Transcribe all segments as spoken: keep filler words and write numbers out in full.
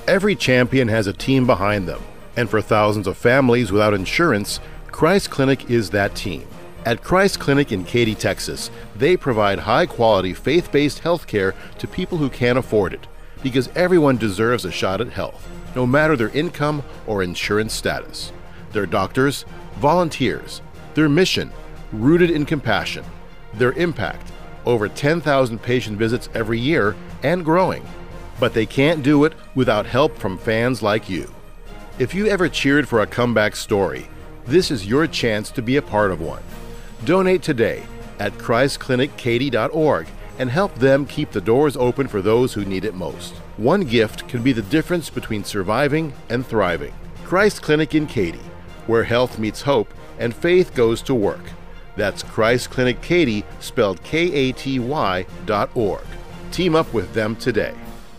Every champion has a team behind them, and for thousands of families without insurance, Christ Clinic is that team. At Christ Clinic in Katy, Texas, they provide high-quality, faith-based health care to people who can't afford it, because everyone deserves a shot at health, no matter their income or insurance status. Their doctors, volunteers, their mission, rooted in compassion, their impact, over ten thousand patient visits every year and growing. But they can't do it without help from fans like you. If you ever cheered for a comeback story, this is your chance to be a part of one. Donate today at christ clinic katy dot org and help them keep the doors open for those who need it most. One gift can be the difference between surviving and thriving. Christ Clinic in Katy, where health meets hope and faith goes to work. That's Christ Clinic Katy, spelled K A T Y dot org. Team up with them today.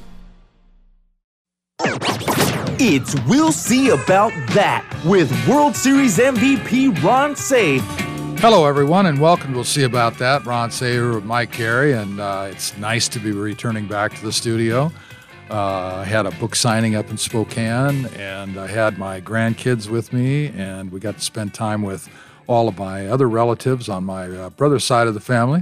It's We'll See About That with World Series M V P Ron Cey. Hello, everyone, and welcome to We'll See About That. Ron Cey with Mike Carey, and uh, it's nice to be returning back to the studio. Uh, I had a book signing up in Spokane, and I had my grandkids with me, and we got to spend time with all of my other relatives on my uh, brother's side of the family,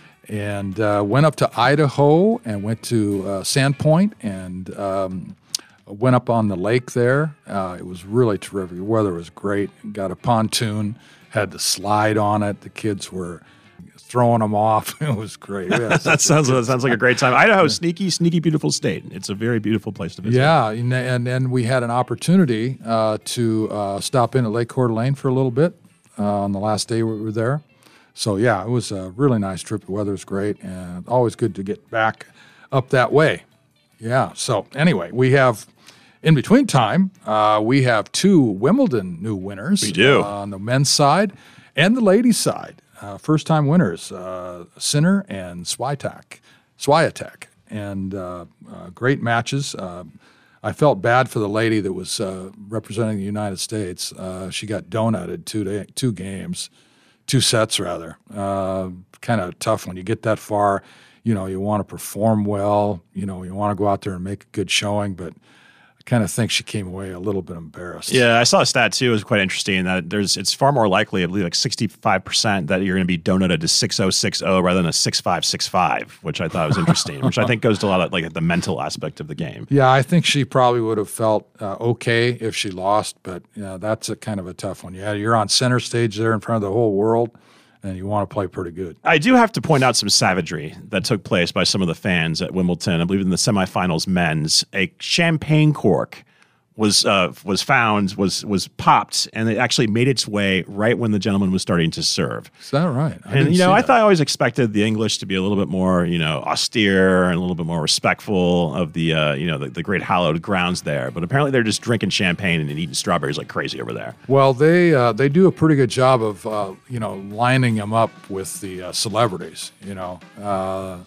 and uh, went up to Idaho and went to uh, Sandpoint and um, went up on the lake there. Uh, it was really terrific. The weather was great. Got a pontoon, had to slide on it. The kids were throwing them off. It was great. Yeah, that sounds that sounds like a great time. Idaho, sneaky, sneaky, beautiful state. It's a very beautiful place to visit. Yeah, and and, and we had an opportunity uh, to uh, stop in at Lake Coeur d'Alene for a little bit uh, on the last day we were there. So yeah, it was a really nice trip. The weather's great, and always good to get back up that way. Yeah. So anyway, we have. In between time, uh, we have two Wimbledon new winners. We do. Uh, on the men's side and the ladies' side. Uh, first-time winners, uh, Sinner and Swiatek. Swiatek. And uh, uh, great matches. Uh, I felt bad for the lady that was uh, representing the United States. Uh, she got donutted two, day, two games, two sets, rather. Uh, kind of tough when you get that far. You know, you want to perform well. You know, you want to go out there and make a good showing, but kind of think she came away a little bit embarrassed. Yeah, I saw a stat too. It was quite interesting that there's it's far more likely, I believe, like sixty-five percent that you're going to be donated to six oh six oh rather than a six five six five, which I thought was interesting, which I think goes to a lot of like the mental aspect of the game. Yeah, I think she probably would have felt uh, okay if she lost, but yeah, that's a kind of a tough one. Yeah, you're on center stage there in front of the whole world, and you want to play pretty good. I do have to point out some savagery that took place by some of the fans at Wimbledon. I believe in the semifinals men's, a champagne cork was uh, was found, was was popped, and it actually made its way right when the gentleman was starting to serve. Is that right? I and, you know, I that. thought I always expected the English to be a little bit more, you know, austere and a little bit more respectful of the, uh, you know, the, the great hallowed grounds there. But apparently they're just drinking champagne and eating strawberries like crazy over there. Well, they uh, they do a pretty good job of, uh, you know, lining them up with the uh, celebrities, you know. Uh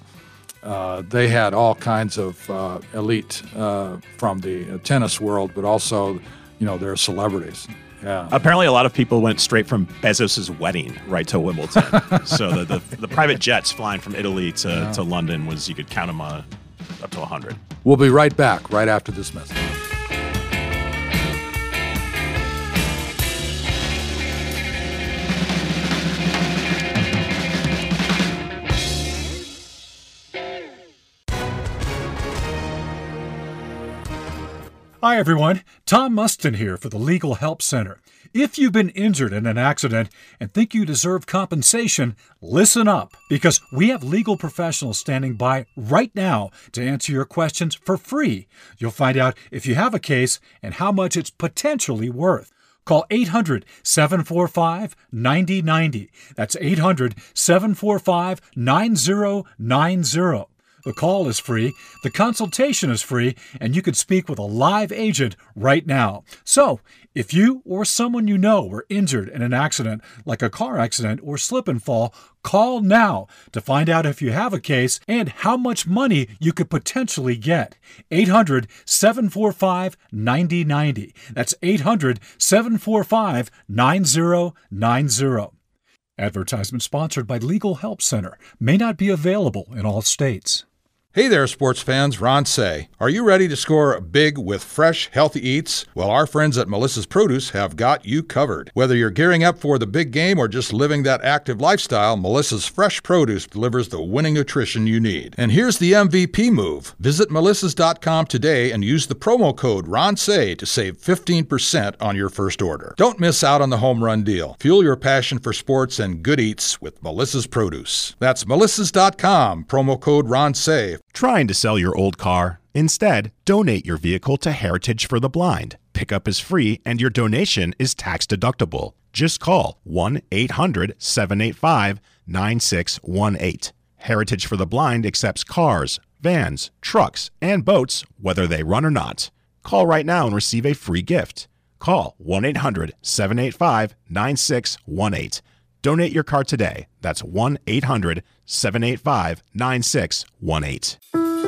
Uh, they had all kinds of uh, elite uh, from the tennis world, but also, you know, they're celebrities. Yeah. Apparently, a lot of people went straight from Bezos's wedding right to Wimbledon. So the, the the private jets flying from Italy to, yeah. to London was, you could count them uh, up to one hundred. We'll be right back right after this message. Hi, everyone. Tom Mustin here for the Legal Help Center. If you've been injured in an accident and think you deserve compensation, listen up, because we have legal professionals standing by right now to answer your questions for free. You'll find out if you have a case and how much it's potentially worth. Call eight hundred, seven four five, nine oh nine oh. That's eight hundred, seven four five, nine oh nine oh. The call is free, the consultation is free, and you can speak with a live agent right now. So, if you or someone you know were injured in an accident, like a car accident or slip and fall, call now to find out if you have a case and how much money you could potentially get. eight hundred, seven four five, nine oh nine oh. That's eight hundred, seven four five, nine oh nine oh. Advertisement sponsored by Legal Help Center. May not be available in all states. Hey there, sports fans. Ron Say. Are you ready to score big with fresh, healthy eats? Well, our friends at Melissa's Produce have got you covered. Whether you're gearing up for the big game or just living that active lifestyle, Melissa's Fresh Produce delivers the winning nutrition you need. And here's the M V P move. Visit melissas dot com today and use the promo code RONSAY to save fifteen percent on your first order. Don't miss out on the home run deal. Fuel your passion for sports and good eats with Melissa's Produce. That's melissas dot com, promo code RONSAY. Trying to sell your old car? Instead, donate your vehicle to Heritage for the Blind. Pickup is free and your donation is tax deductible. Just call one eight hundred seven eight five nine six one eight. Heritage for the Blind accepts cars, vans, trucks, and boats, whether they run or not. Call right now and receive a free gift. Call one eight hundred seven eight five nine six one eight. Donate your car today. That's one eight hundred seven eight five nine six one eight.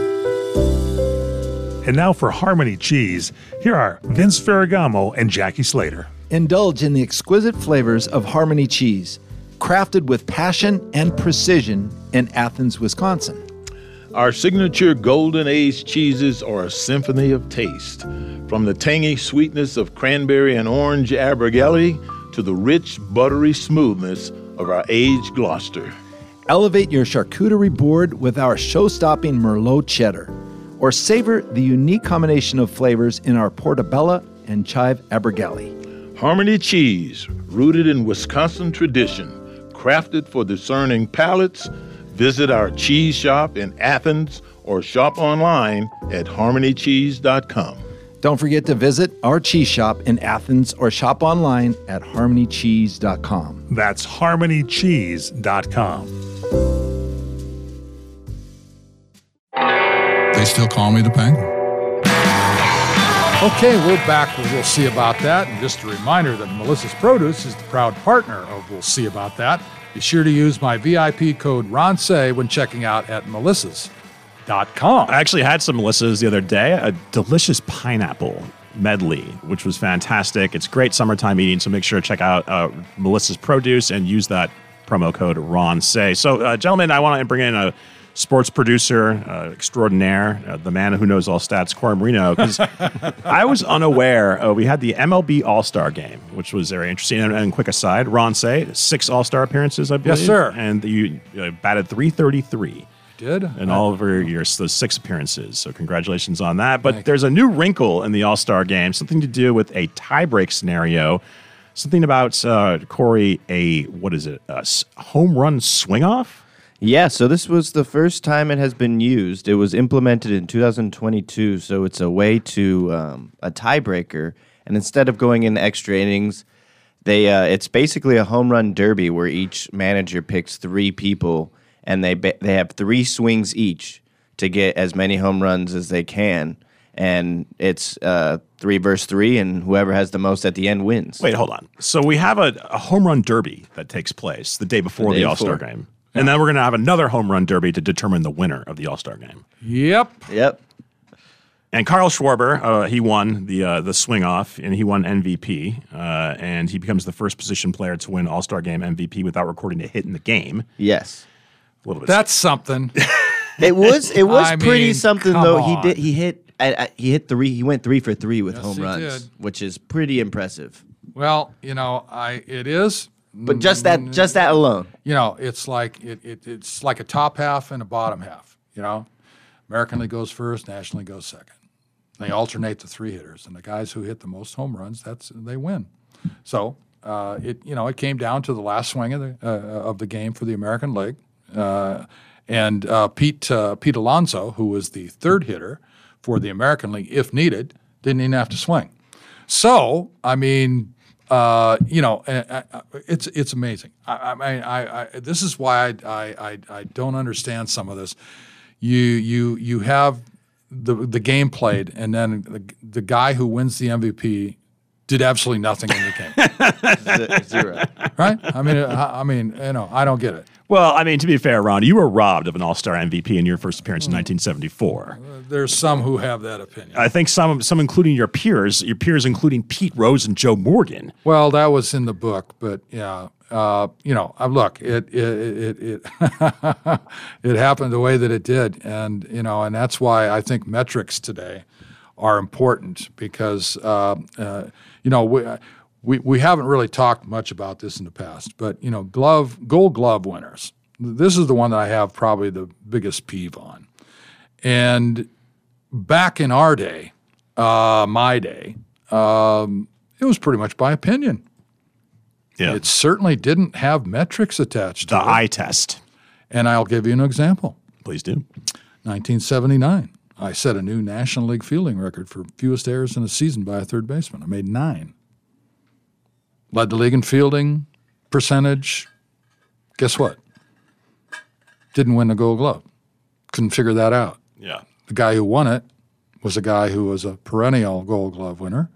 And now for Harmony Cheese, here are Vince Ferragamo and Jackie Slater. Indulge in the exquisite flavors of Harmony Cheese, crafted with passion and precision in Athens, Wisconsin. Our signature Golden Age cheeses are a symphony of taste. From the tangy sweetness of cranberry and orange Abergele to the rich, buttery smoothness of our aged Gloucester. Elevate your charcuterie board with our show-stopping Merlot cheddar, or savor the unique combination of flavors in our Portobello and Chive Abergele. Harmony Cheese, rooted in Wisconsin tradition, crafted for discerning palates. Visit our cheese shop in Athens or shop online at harmony cheese dot com. Don't forget to visit our cheese shop in Athens or shop online at harmony cheese dot com. That's harmony cheese dot com. They still call me the Penguin. Okay, we're back with We'll See About That. And just a reminder that Melissa's Produce is the proud partner of We'll See About That. Be sure to use my V I P code RONSAY when checking out at melissas dot com. I actually had some Melissa's the other day, a delicious pineapple medley, which was fantastic. It's great summertime eating, so make sure to check out uh, Melissa's Produce and use that promo code RONSAY. So, uh, gentlemen, I want to bring in a sports producer uh, extraordinaire, uh, the man who knows all stats, Corey Marino, because I was unaware. Uh, we had the M L B All-Star Game, which was very interesting. And, and quick aside, Ron Say, six All-Star appearances, I believe. Yes, sir. And you uh, batted three thirty-three. Did? In all of your, your those six appearances. So congratulations on that. But there's a new wrinkle in the All-Star Game, something to do with a tiebreak scenario. Something about, uh, Corey, a, what is it, a home run swing-off? Yeah, so this was the first time it has been used. It was implemented in two thousand twenty-two, so it's a way to um, a tiebreaker. And instead of going in extra innings, they uh, it's basically a home run derby where each manager picks three people, and they ba- they have three swings each to get as many home runs as they can. And it's uh, three versus three, and whoever has the most at the end wins. Wait, hold on. So we have a, a home run derby that takes place the day before the, the All-Star before. Game. And then we're going to have another home run derby to determine the winner of the All-Star Game. Yep. Yep. And Carl Schwarber, uh, he won the uh, the swing off, and he won M V P, uh, and he becomes the first position player to win All-Star Game M V P without recording a hit in the game. Yes. A little bit. That's something. It was it was I pretty mean, something come though. on. He did he hit I, I, he hit three. He went three for three with Yes, home he runs, did. which is pretty impressive. Well, you know, I it is. But just that just that alone. You know, it's like it, it it's like a top half and a bottom half. You know, American League goes first, National League goes second. They alternate the three hitters, and the guys who hit the most home runs, that's they win. So uh, it you know it came down to the last swing of the uh, of the game for the American League, uh, and uh, Pete uh, Pete Alonso, who was the third hitter for the American League, if needed, didn't even have to swing. So I mean. Uh, you know, uh, uh, it's it's amazing. I, I mean, I, I this is why I, I I don't understand some of this. You you you have the the game played, and then the, the guy who wins the M V P did absolutely nothing in the game. Zero. Right? I mean, I, I mean, you know, I don't get it. Well, I mean, to be fair, Ron, you were robbed of an All-Star M V P in your first appearance in nineteen seventy-four. There's some who have that opinion. I think some, some including your peers, your peers including Pete Rose and Joe Morgan. Well, that was in the book, but yeah, uh, you know, uh, look, it it it it, it happened the way that it did, and you know, and that's why I think metrics today are important because uh, uh, you know we, we we haven't really talked much about this in the past, but you know, glove Gold Glove winners. This is the one that I have probably the biggest peeve on, and back in our day, uh, my day, um, it was pretty much by opinion. Yeah. It certainly didn't have metrics attached to The it. eye test. And I'll give you an example. Please do. nineteen seventy-nine, I set a new National League fielding record for fewest errors in a season by a third baseman. I made nine. Led the league in fielding percentage. Guess what? Didn't win the Gold Glove. Couldn't figure that out. Yeah. The guy who won it was a guy who was a perennial Gold Glove winner,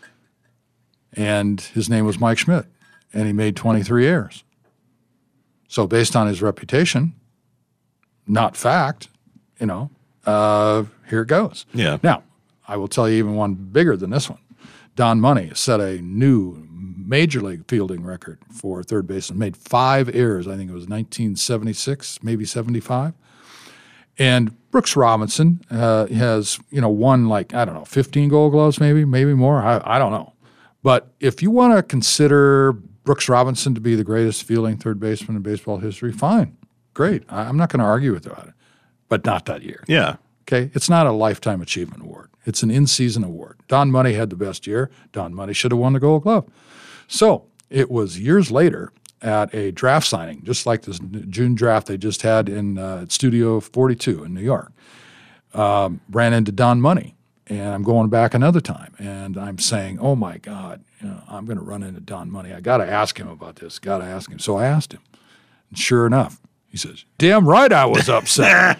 and his name was Mike Schmidt, and he made twenty-three errors. So based on his reputation, not fact, you know, uh, here it goes. Yeah. Now, I will tell you even one bigger than this one. Don Money set a new major league fielding record for third baseman, made five errors. I think it was nineteen seventy-six, maybe seventy-five. And Brooks Robinson uh, has, you know, won like, I don't know, fifteen Gold Gloves maybe, maybe more. I, I don't know. But if you want to consider Brooks Robinson to be the greatest fielding third baseman in baseball history, fine, great. I, I'm not going to argue with about it, but not that year. Yeah. Okay? It's not a Lifetime Achievement Award. It's an in-season award. Don Money had the best year. Don Money should have won the Gold Glove. So it was years later at a draft signing, just like this June draft they just had in uh, Studio forty-two in New York. Um, ran into Don Money, and I'm going back another time, and I'm saying, oh, my God, you know, I'm going to run into Don Money. I got to ask him about this. Got to ask him. So I asked him, and sure enough, he says, damn right I was upset.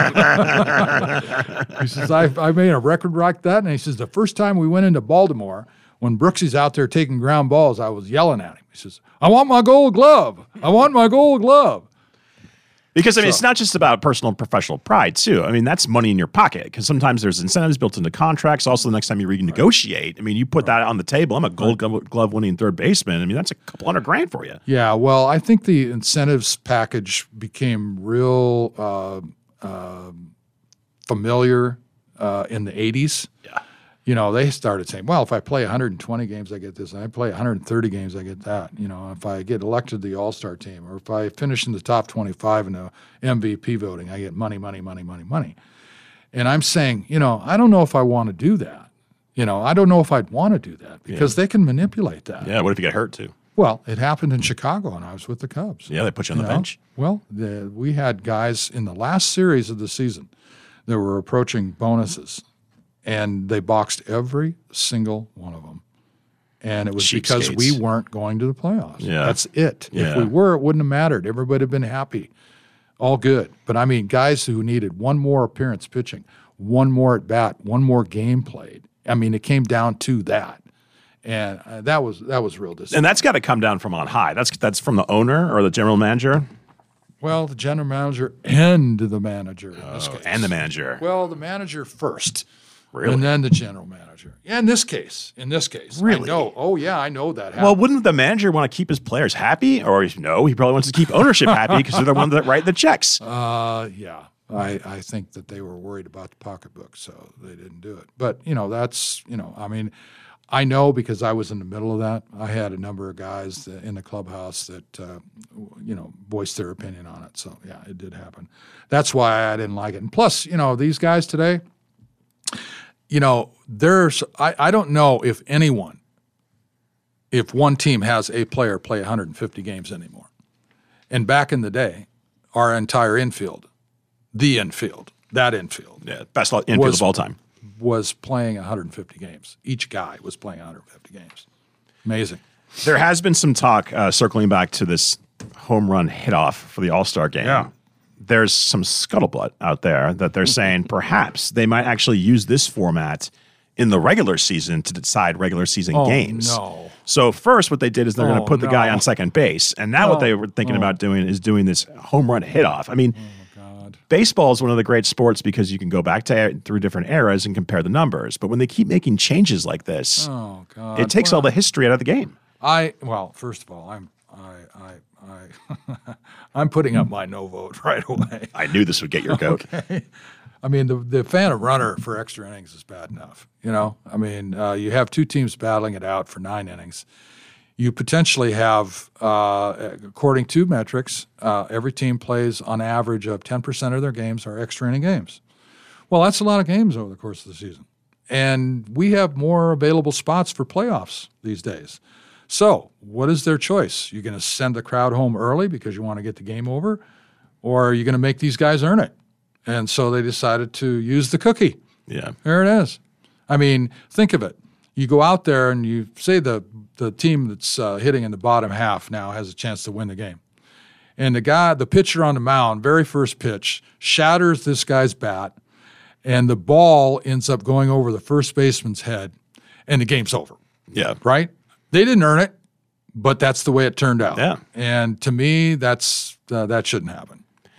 He says, I, I made a record like that, and he says, the first time we went into Baltimore, when Brooksy's out there taking ground balls, I was yelling at him. He says, I want my Gold Glove. I want my Gold Glove. Because, I mean, So- it's not just about personal and professional pride, too. I mean, that's money in your pocket because sometimes there's incentives built into contracts. Also, the next time you renegotiate, I mean, you put that on the table. I'm a Gold Glove glove winning third baseman. I mean, that's a couple hundred grand for you. Yeah, well, I think the incentives package became real uh, uh, familiar uh, in the eighties. Yeah. You know, they started saying, well, if I play one hundred twenty games, I get this. And I play one hundred thirty games, I get that. You know, if I get elected to the All-Star team or if I finish in the top twenty-five in the M V P voting, I get money, money, money, money, money. And I'm saying, you know, I don't know if I want to do that. You know, I don't know if I'd want to do that because they can manipulate that. Yeah, what if you get hurt, too? Well, it happened in Chicago when I was with the Cubs. Yeah, they put you on the know? bench. Well, the, we had guys in the last series of the season that were approaching bonuses, and they boxed every single one of them. And it was because we Cheapskates. weren't going to the playoffs. Yeah. That's it. Yeah. If we were, it wouldn't have mattered. Everybody would have been happy. All good. But, I mean, guys who needed one more appearance pitching, one more at bat, one more game played. I mean, it came down to that. And uh, that was that was real disappointing. And that's got to come down from on high. That's that's from the owner or the general manager? Well, the general manager and the manager in this Oh, case. and the manager. Well, the manager first. Really? And then the general manager. Yeah, in this case. In this case. Really? I know. Oh, yeah, I know that happened. Well, wouldn't the manager want to keep his players happy? Or no, he probably wants to keep ownership happy because they're the ones that write the checks. Uh, yeah. I, I think that they were worried about the pocketbook, so they didn't do it. But, you know, that's, you know, I mean, I know because I was in the middle of that. I had a number of guys that, in the clubhouse that, uh, you know, voiced their opinion on it. So, yeah, it did happen. That's why I didn't like it. And plus, you know, these guys today, you know, there's I, I don't know if anyone, if one team has a player play one hundred fifty games anymore. And back in the day, our entire infield, the infield, that infield, Yeah, best infield Was- of all time. was playing one hundred fifty games. Each guy was playing one hundred fifty games. Amazing. There has been some talk uh, circling back to this home run hit off for the All-Star game. Yeah. There's some scuttlebutt out there that they're saying perhaps they might actually use this format in the regular season to decide regular season Oh, games. no. So first what they did is they're going Oh, to put the guy no. on second base. And now what No. they were thinking Oh. about doing is doing this home run hit off. I mean, God. baseball is one of the great sports because you can go back to through different eras and compare the numbers. But when they keep making changes like this, Oh, God. it takes all Well, the history out of the game. I well, first of all, I'm I, I, I, I'm putting up my no vote right away. I knew this would get your goat. Okay. I mean, the the Phantom runner for extra innings is bad enough. You know, I mean, uh, you have two teams battling it out for nine innings. You potentially have, uh, according to metrics, uh, every team plays on average of ten percent of their games are extra inning games. Well, that's a lot of games over the course of the season. And we have more available spots for playoffs these days. So what is their choice? You're going to send the crowd home early because you want to get the game over, or are you going to make these guys earn it? And so they decided to use the cookie. Yeah. There it is. I mean, think of it. You go out there and you say the, the team that's uh, hitting in the bottom half now has a chance to win the game. And the guy, the pitcher on the mound, very first pitch, shatters this guy's bat, and the ball ends up going over the first baseman's head, and the game's over. Yeah. Right? They didn't earn it, but that's the way it turned out. Yeah. And to me, that's uh, that shouldn't happen.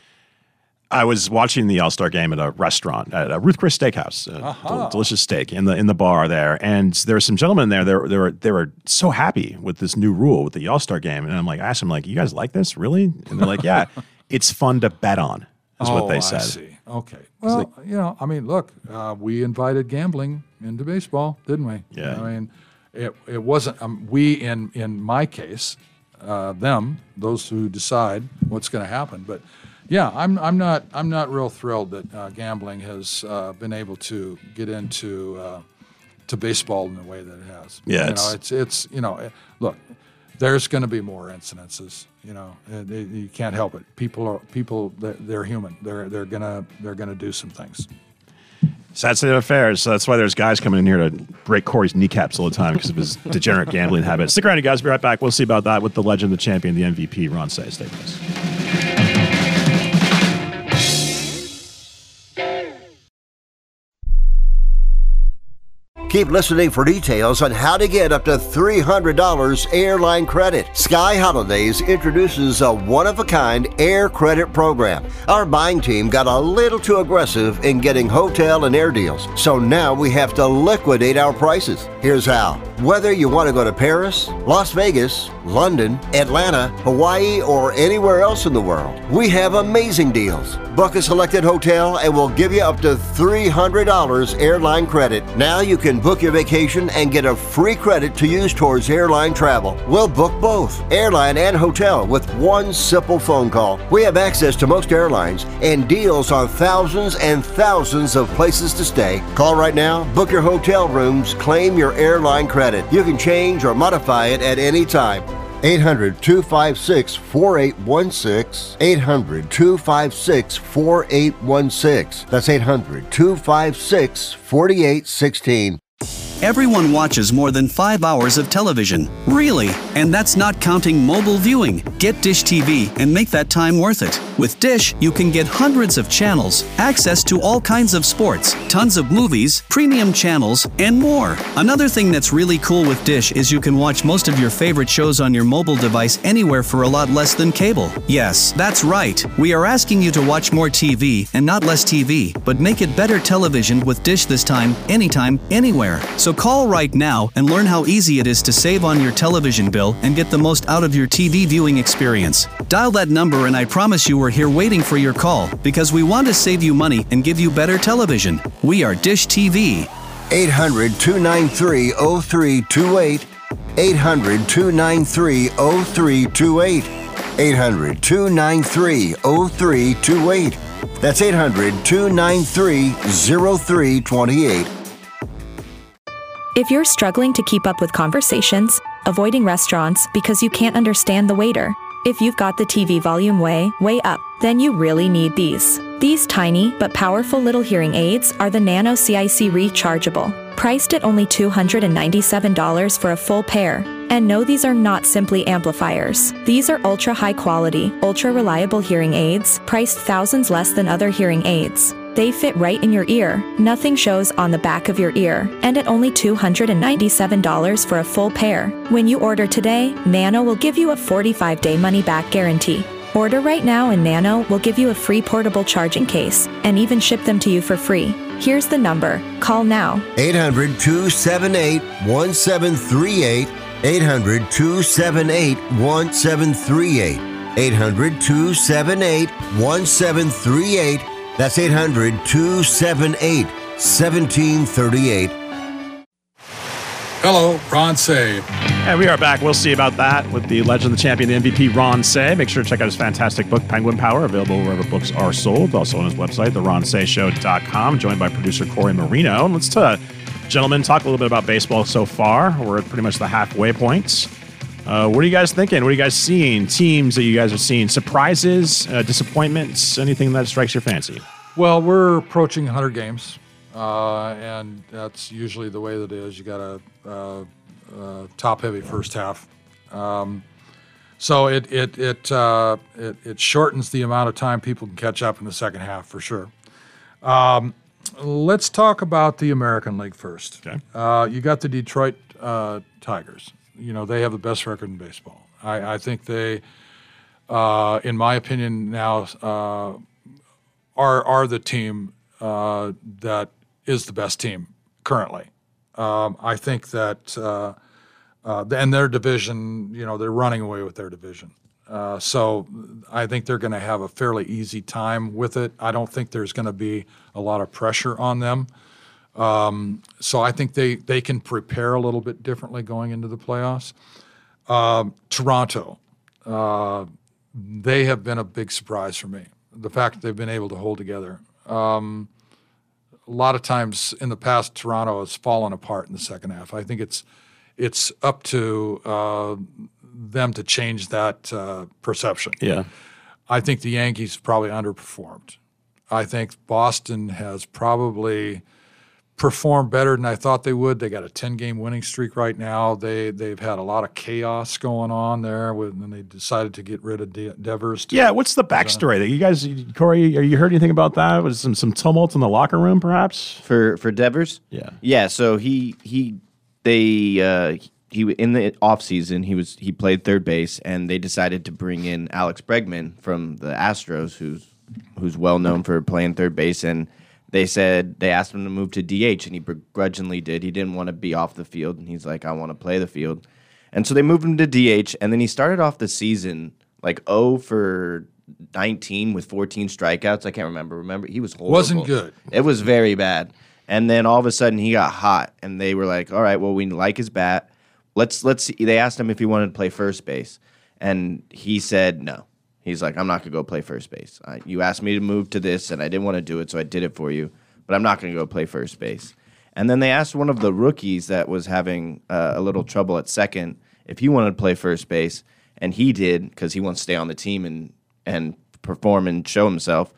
I was watching the All-Star game at a restaurant, at a Ruth Chris Steakhouse, a Uh-huh. del- delicious steak in the in the bar there, and there were some gentlemen there. They were, they were they were so happy with this new rule with the All-Star game, and I'm like, I asked them like, "You guys like this, really?" And they're like, "Yeah, it's fun to bet on," is oh, what they said. I see. Okay. Well, you know, I mean, look, uh, we invited gambling into baseball, didn't we? Yeah. I mean, it it wasn't um, we in in my case, uh, them, those who decide what's going to happen, but. Yeah, I'm I'm not I'm not real thrilled that uh, gambling has uh, been able to get into uh, to baseball in the way that it has. Yeah, you it's, know, it's it's you know, look, there's going to be more incidences. You know, they, you can't help it. People are people. They're, they're human. They're they're gonna they're gonna do some things. Sad state of affairs. So that's why there's guys coming in here to break Corey's kneecaps all the time because of his degenerate gambling habits. Stick around, you guys. Be right back. We'll see about that with the legend, the champion, the M V P, Ron Cey. Stay with us. Keep listening for details on how to get up to three hundred dollars airline credit. Sky Holidays introduces a one-of-a-kind air credit program. Our buying team got a little too aggressive in getting hotel and air deals, so now we have to liquidate our prices. Here's how. Whether you want to go to Paris, Las Vegas, London, Atlanta, Hawaii, or anywhere else in the world, we have amazing deals. Book a selected hotel and we'll give you up to three hundred dollars airline credit. Now you can book your vacation and get a free credit to use towards airline travel. We'll book both, airline and hotel, with one simple phone call. We have access to most airlines and deals on thousands and thousands of places to stay. Call right now, book your hotel rooms, claim your airline credit. You can change or modify it at any time. eight hundred, two five six, four eight one six. eight hundred, two five six, four eight one six. That's eight hundred, two five six, four eight one six. Everyone watches more than five hours of television. Really? And that's not counting mobile viewing. Get Dish T V and make that time worth it. With Dish, you can get hundreds of channels, access to all kinds of sports, tons of movies, premium channels, and more. Another thing that's really cool with Dish is you can watch most of your favorite shows on your mobile device anywhere for a lot less than cable. Yes, that's right. We are asking you to watch more T V and not less T V, but make it better television with Dish this time, anytime, anywhere. So call right now and learn how easy it is to save on your television bill and get the most out of your T V viewing experience. Dial that number and I promise you we're here waiting for your call because we want to save you money and give you better television. We are Dish T V. eight hundred, two nine three, zero three two eight. eight hundred, two nine three, zero three two eight. eight hundred, two nine three, zero three two eight. That's eight hundred, two nine three, zero three two eight. If you're struggling to keep up with conversations, avoiding restaurants because you can't understand the waiter, if you've got the T V volume way, way up, then you really need these. These tiny but powerful little hearing aids are the Nano C I C Rechargeable, priced at only two hundred ninety-seven dollars for a full pair. And no, these are not simply amplifiers. These are ultra high quality, ultra reliable hearing aids, priced thousands less than other hearing aids. They fit right in your ear, nothing shows on the back of your ear, and at only two hundred ninety-seven dollars for a full pair. When you order today, Nano will give you a forty-five day money-back guarantee. Order right now and Nano will give you a free portable charging case, and even ship them to you for free. Here's the number. Call now. eight hundred, two seven eight, one seven three eight. eight hundred, two seven eight, one seven three eight. eight hundred, two seven eight, one seven three eight. That's eight hundred, two seven eight, one seven three eight. Hello, Ron Say. And we are back. We'll see about that with the legend, the champion, the M V P, Ron Say. Make sure to check out his fantastic book, Penguin Power, available wherever books are sold. Also on his website, the ron say show dot com. Joined by producer Corey Marino. And let's, uh, gentlemen, talk a little bit about baseball so far. We're at pretty much the halfway points. Uh, what are you guys thinking? What are you guys seeing? Teams that you guys are seeing? Surprises, uh, disappointments, anything that strikes your fancy? Well, we're approaching one hundred games, uh, and that's usually the way that it is. You got a uh, uh, top-heavy first half, um, so it it it, uh, it it shortens the amount of time people can catch up in the second half for sure. Um, let's talk about the American League first. Okay. Uh, you got the Detroit uh, Tigers. You know, they have the best record in baseball. I, I think they, uh, in my opinion, now uh, are are the team uh, that is the best team currently. Um, I think that, uh, uh, and their division, you know, they're running away with their division. Uh, so I think they're going to have a fairly easy time with it. I don't think there's going to be a lot of pressure on them. Um, so I think they, they can prepare a little bit differently going into the playoffs. Um, Toronto, uh, they have been a big surprise for me. The fact that they've been able to hold together. Um, a lot of times in the past, Toronto has fallen apart in the second half. I think it's it's up to uh, them to change that uh, perception. Yeah. I think the Yankees probably underperformed. I think Boston has probably performed better than I thought they would. They got a ten-game winning streak right now. They they've had a lot of chaos going on there, with, and they decided to get rid of De- Devers. To, yeah, what's the backstory? That you guys, Corey, are you heard anything about that? Was some some tumult in the locker room, perhaps? For for Devers? Yeah, yeah. So he he they uh, he in the offseason, he was he played third base, and they decided to bring in Alex Bregman from the Astros, who's who's well known for playing third base, and they said they asked him to move to D H, and he begrudgingly did. He didn't want to be off the field, and he's like, I want to play the field. And so they moved him to D H, and then he started off the season like oh for nineteen with fourteen strikeouts. I can't remember. Remember, he was horrible. Wasn't good. It was very bad. And then all of a sudden he got hot, and they were like, all right, well, we like his bat. Let's let's see. They asked him if he wanted to play first base, and he said no. He's like, I'm not going to go play first base. Uh, you asked me to move to this, and I didn't want to do it, so I did it for you. But I'm not going to go play first base. And then they asked one of the rookies that was having uh, a little trouble at second if he wanted to play first base, and he did because he wants to stay on the team and, and perform and show himself.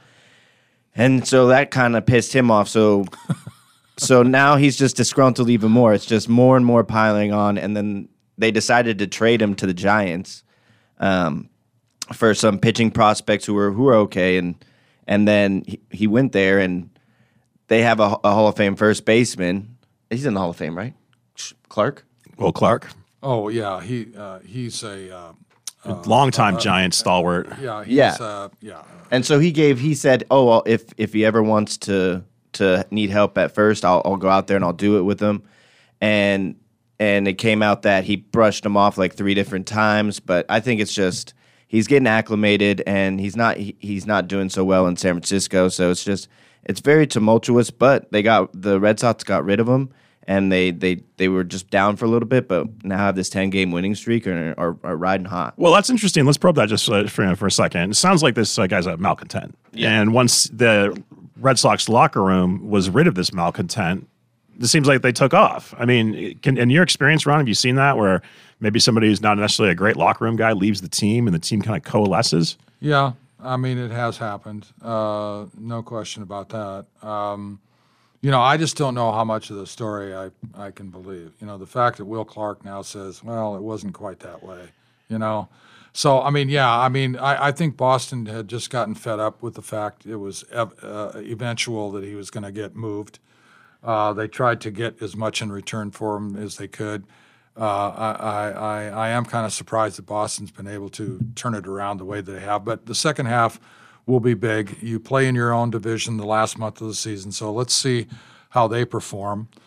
And so that kind of pissed him off. So so now he's just disgruntled even more. It's just more and more piling on. And then they decided to trade him to the Giants. Um for some pitching prospects who were who were okay, and and then he, he went there, and they have a, a Hall of Fame first baseman. He's in the Hall of Fame, right? Clark? Will Clark. Oh yeah, he uh, he's a uh, uh, longtime uh, Giant stalwart. Yeah, he's, yeah, uh, yeah. And so he gave. He said, "Oh, well, if if he ever wants to to need help at first, I'll, I'll go out there and I'll do it with him." And and it came out that he brushed him off like three different times. But I think it's just. He's getting acclimated, and he's not he, he's not doing so well in San Francisco. So it's just it's very tumultuous. But they got the Red Sox got rid of him, and they they, they were just down for a little bit, but now have this ten game winning streak and are, are riding hot. Well, that's interesting. Let's probe that just uh, for for a second. It sounds like this uh, guy's a malcontent, yeah. And once the Red Sox locker room was rid of this malcontent, it seems like they took off. I mean, can, in your experience, Ron, have you seen that where maybe somebody who's not necessarily a great locker room guy leaves the team and the team kind of coalesces? Yeah, I mean, it has happened. Uh, no question about that. Um, you know, I just don't know how much of the story I, I can believe. You know, the fact that Will Clark now says, well, it wasn't quite that way, you know. So, I mean, yeah, I mean, I, I think Boston had just gotten fed up with the fact it was ev- uh, eventual that he was going to get moved. Uh, they tried to get as much in return for him as they could. Uh, I, I, I am kind of surprised that Boston's been able to turn it around the way that they have. But the second half will be big. You play in your own division the last month of the season, so let's see how they perform.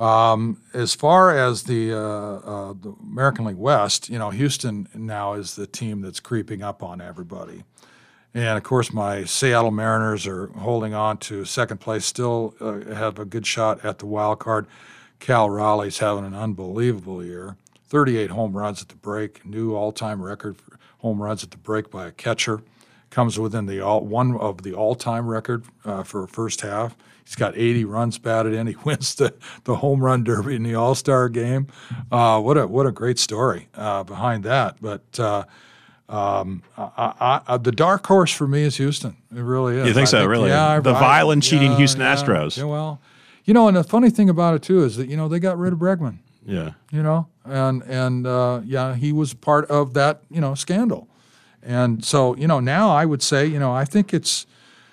Um, as far as the, uh, uh, the American League West, you know, Houston now is the team that's creeping up on everybody. And, of course, my Seattle Mariners are holding on to second place, still uh, have a good shot at the wild card. Cal Raleigh's having an unbelievable year. thirty-eight home runs at the break, new all-time record for home runs at the break by a catcher. Comes within the all, one of the all-time record uh, for a first half. He's got eighty runs batted in. He wins the, the home run derby in the All-Star game. Uh, what a what a great story uh, behind that. But uh, um, I, I, I, the dark horse for me is Houston. It really is. You think I so? think, Really? Yeah, the I, violent, cheating yeah, Houston yeah, Astros. Yeah, well, you know, and the funny thing about it too is that you know they got rid of Bregman. Yeah. You know, and and uh, yeah, he was part of that you know scandal. And so, you know, now I would say, you know, I think it's,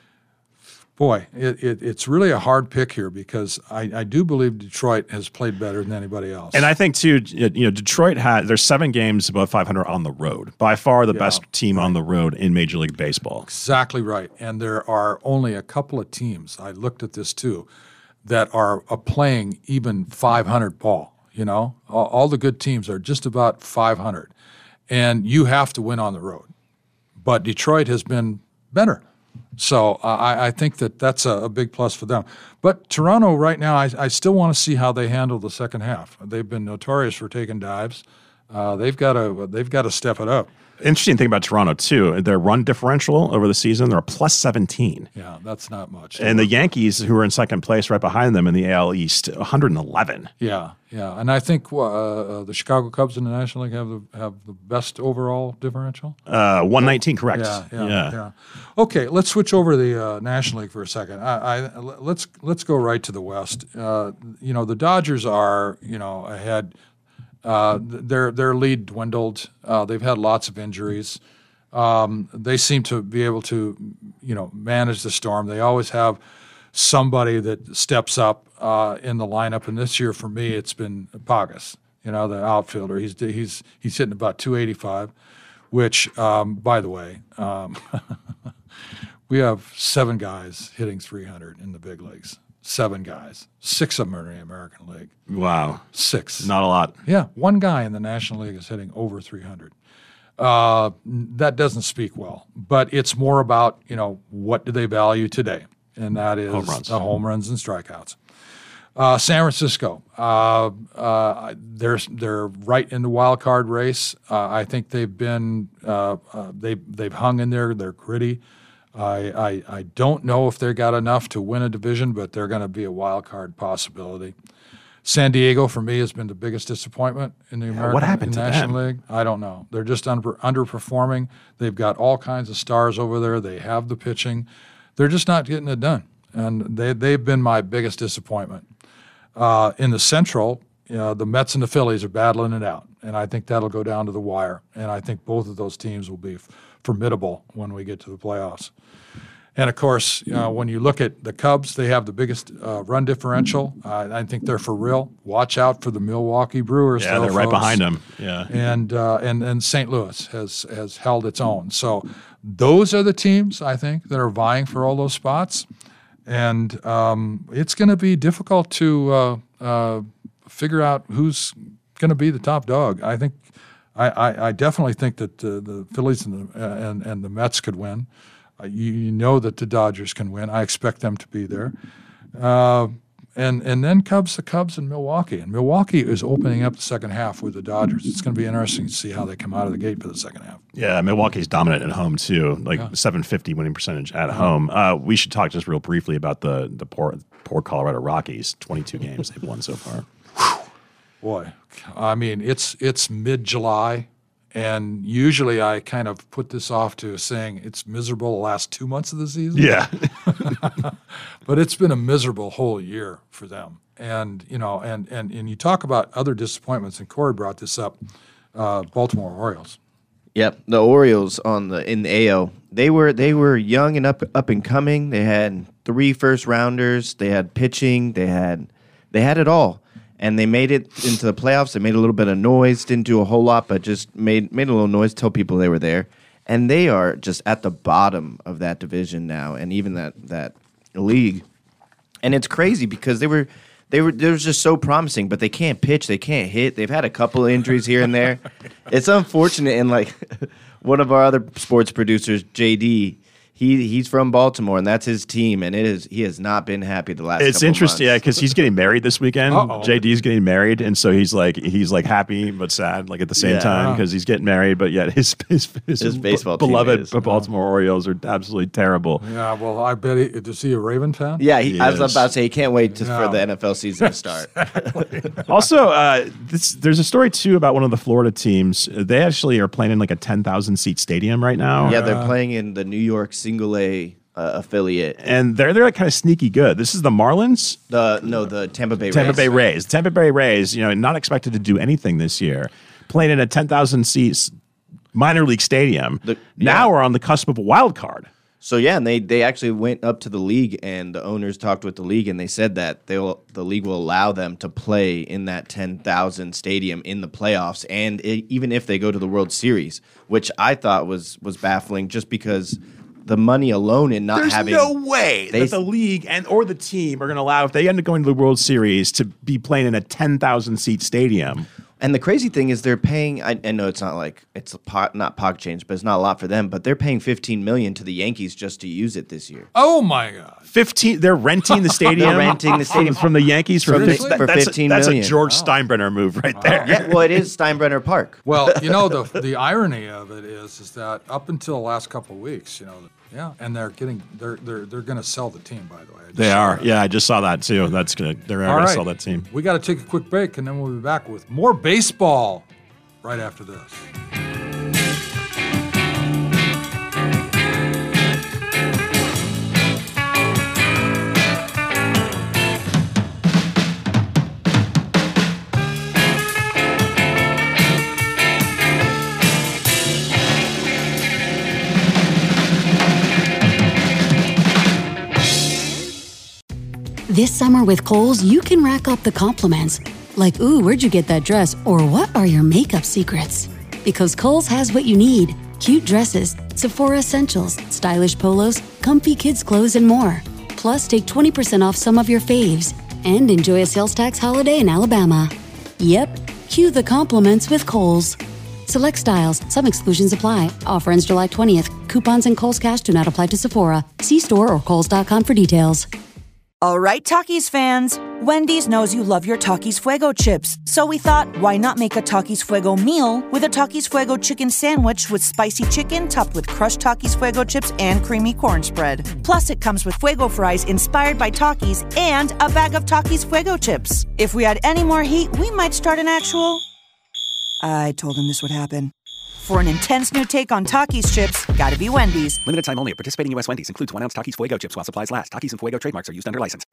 boy, it, it, it's really a hard pick here because I, I do believe Detroit has played better than anybody else. And I think, too, you know, Detroit had, there's seven games above five hundred on the road. By far the Yeah, best team right. on the road in Major League Baseball. Exactly right. And there are only a couple of teams, I looked at this too, that are uh, playing even five hundred ball, you know. All, all the good teams are just about five hundred. And you have to win on the road. But Detroit has been better. So uh, I, I think that that's a, a big plus for them. But Toronto right now, I, I still want to see how they handle the second half. They've been notorious for taking dives. Uh, they've got to they've got to step it up. Interesting thing about Toronto, too, their run differential over the season, they're a plus seventeen. Yeah, that's not much. And the Yankees, who are in second place right behind them in the A L East, one hundred eleven. Yeah, yeah. And I think uh, uh, the Chicago Cubs in the National League have the have the best overall differential. Uh, one nineteen, correct. Yeah, yeah, yeah. yeah. Okay, let's switch over to the uh, National League for a second. I, I, let's let's go right to the West. Uh, you know, the Dodgers are, you know, ahead. Uh, their their lead dwindled. Uh, they've had lots of injuries. Um, they seem to be able to, you know, manage the storm. They always have somebody that steps up uh, in the lineup. And this year, for me, it's been Pagas. You know, the outfielder. He's he's he's hitting about two eighty-five, which, um, by the way, um, we have seven guys hitting three hundred in the big leagues. Seven guys. Six of them are in the American League. Wow. Six. Not a lot. Yeah, one guy in the National League is hitting over three hundred. Uh, that doesn't speak well, but it's more about, you know, what do they value today? And that is Home runs. the home runs and strikeouts. Uh, San Francisco, uh, uh, they're they're right in the wild card race. Uh, I think they've been uh, uh, they they've hung in there. They're gritty. I, I I don't know if they got enough to win a division, but they're going to be a wild card possibility. San Diego, for me, has been the biggest disappointment in the American what happened to National them? League. I don't know. They're just under, underperforming. They've got all kinds of stars over there. They have the pitching. They're just not getting it done, and they they've been my biggest disappointment. Uh, in the Central, you know, the Mets and the Phillies are battling it out, and I think that'll go down to the wire. And I think both of those teams will be f- formidable when we get to the playoffs. And, of course, you know, when you look at the Cubs, they have the biggest uh, run differential. Uh, I think they're for real. Watch out for the Milwaukee Brewers. Yeah, though, they're right folks. behind them. Yeah. And, uh, and, and Saint Louis has, has held its own. So those are the teams, I think, that are vying for all those spots. And um, it's going to be difficult to uh, uh, figure out who's going to be the top dog. I think I, I, I definitely think that uh, the Phillies and the, uh, and, and the Mets could win. Uh, you, you know that the Dodgers can win. I expect them to be there. Uh, and and then Cubs, the Cubs and Milwaukee. And Milwaukee is opening up the second half with the Dodgers. It's going to be interesting to see how they come out of the gate for the second half. Yeah, Milwaukee's dominant at home too, like Yeah. seven fifty winning percentage at home. Uh, we should talk just real briefly about the the poor poor Colorado Rockies. twenty-two games they've won so far. Boy, I mean, it's it's mid-July, and usually I kind of put this off to saying it's miserable the last two months of the season. Yeah. But it's been a miserable whole year for them. And, you know, and and, and you talk about other disappointments, and Corey brought this up, uh, Baltimore Orioles. Yep, the Orioles on the in the A L. They were they were young and up up and coming. They had three first rounders. They had pitching. They had they had it all, and they made it into the playoffs. They made a little bit of noise. Didn't do a whole lot, but just made made a little noise. Tell people they were there, and they are just at the bottom of that division now, and even that that league. And it's crazy because they were they were they were just so promising, but they can't pitch, they can't hit. They've had a couple of injuries here and there. It's unfortunate, and like one of our other sports producers, J D, he he's from Baltimore, and that's his team, and it is he has not been happy the last. It's couple interesting, months. yeah, because he's getting married this weekend. Uh-oh. J D's getting married, and so he's like he's like happy but sad, like at the same Yeah. time, because he's getting married, but yet his his, his, His baseball team beloved is. Baltimore Orioles are absolutely terrible. Yeah, well, I bet he, is he a Raven fan? Yeah, he, I was Yes. about to say he can't wait to, No. for the N F L season to start. Also, uh, this, there's a story too about one of the Florida teams. They actually are playing in like a ten thousand seat stadium right now. Yeah, they're playing in the New York Single A uh, affiliate. and they're they're like kind of sneaky good. This is the Marlins. The no, the Tampa Bay Tampa Rays. Bay Rays. Tampa Bay Rays, you know, not expected to do anything this year. Playing in a ten thousand seats minor league stadium. The- now yeah. we're on the cusp of a wild card. So yeah, and they, they actually went up to the league, and the owners talked with the league, and they said that they will the league will allow them to play in that ten thousand stadium in the playoffs, and it, even if they go to the World Series, which I thought was was baffling, just because the money alone in not There's having no way they- that the league and or the team are going to allow, if they end up going to the World Series, to be playing in a ten thousand seat stadium. And the crazy thing is they're paying. I, I know it's not like it's a pot, not pock change, but it's not a lot for them. But they're paying fifteen million to the Yankees just to use it this year. Oh my God! Fifteen. They're renting the stadium. They're renting the stadium from the Yankees for, Seriously? fif- For that's, fifteen a, that's million. a George Steinbrenner move right there. Yeah, well, it is Steinbrenner Park. Well, you know, the the irony of it is, is that up until the last couple of weeks, you know, yeah, and they're getting, they're they're they're going to sell the team. By the way, I just They saw are. that. Yeah, I just saw that too. That's gonna. They're All going to right. sell that team. We got to take a quick break, and then we'll be back with more baseball right after this. This summer with Kohl's, you can rack up the compliments. Like, ooh, where'd you get that dress? Or what are your makeup secrets? Because Kohl's has what you need. Cute dresses, Sephora essentials, stylish polos, comfy kids clothes, and more. Plus, take twenty percent off some of your faves. And enjoy a sales tax holiday in Alabama. Yep, cue the compliments with Kohl's. Select styles, some exclusions apply. Offer ends July twentieth. Coupons and Kohl's Cash do not apply to Sephora. See store or kohls dot com for details. All right, Takis fans. Wendy's knows you love your Takis Fuego chips, so we thought, why not make a Takis Fuego meal with a Takis Fuego chicken sandwich with spicy chicken topped with crushed Takis Fuego chips and creamy corn spread. Plus, it comes with Fuego fries inspired by Takis and a bag of Takis Fuego chips. If we had any more heat, we might start an actual... I told him this would happen. For an intense new take on Takis chips, gotta be Wendy's. Limited time only at participating U S Wendy's. Includes one ounce Takis Fuego chips while supplies last. Takis and Fuego trademarks are used under license.